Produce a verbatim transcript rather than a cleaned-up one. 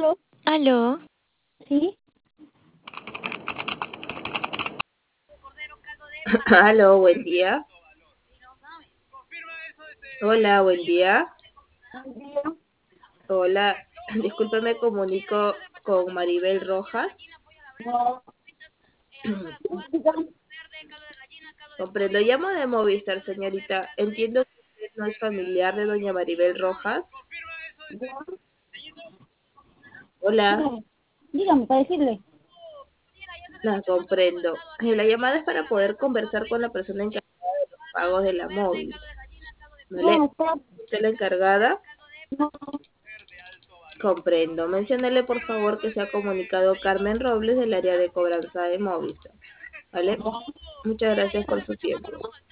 Aló, Aló, sí, Aló, buen día. Hola, buen día. buen día. Hola, disculpe, me comunico con Maribel Rojas. No, dígame. Comprendo, llamo de Movistar, señorita. Entiendo que usted no es familiar de doña Maribel Rojas. Ya, Hola, dígame, dígame, para decirle. la comprendo. Eh, La llamada es para poder conversar con la persona encargada de los pagos de la móvil. ¿Vale? No, está, ¿Usted es la encargada? no, Comprendo. Menciónele, por favor, que se ha comunicado Carmen Robles del área de cobranza de Movistar. ¿Vale? ya, Muchas gracias por su tiempo.